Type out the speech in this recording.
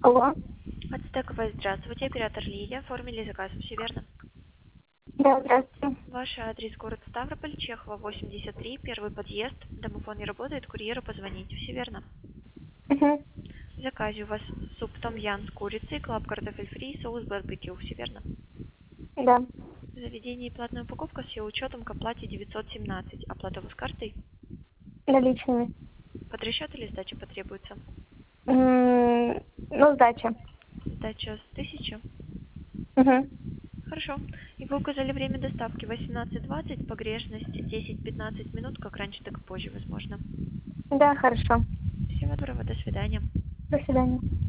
Алло. Ацтековая, здравствуйте, оператор Лилия. Оформили заказ, все верно? Да, здравствуйте. Ваш адрес город Ставрополь, Чехова, 83, первый подъезд. Домофон не работает, курьеру позвоните, все верно? Угу. В заказе у вас суп том-ям с курицей, клаб картофель фри, соус барбекю, все верно? Да. В заведении платная упаковка с ее учетом к оплате 917. Оплата у вас картой? Наличными. Под расчет или сдача потребуется? Ну, сдача. Сдача с 1000. Угу. Хорошо. И вы указали время доставки 18:20, погрешность 10-15 минут, как раньше, так и позже, возможно. Да, хорошо. Всего доброго, до свидания. До свидания.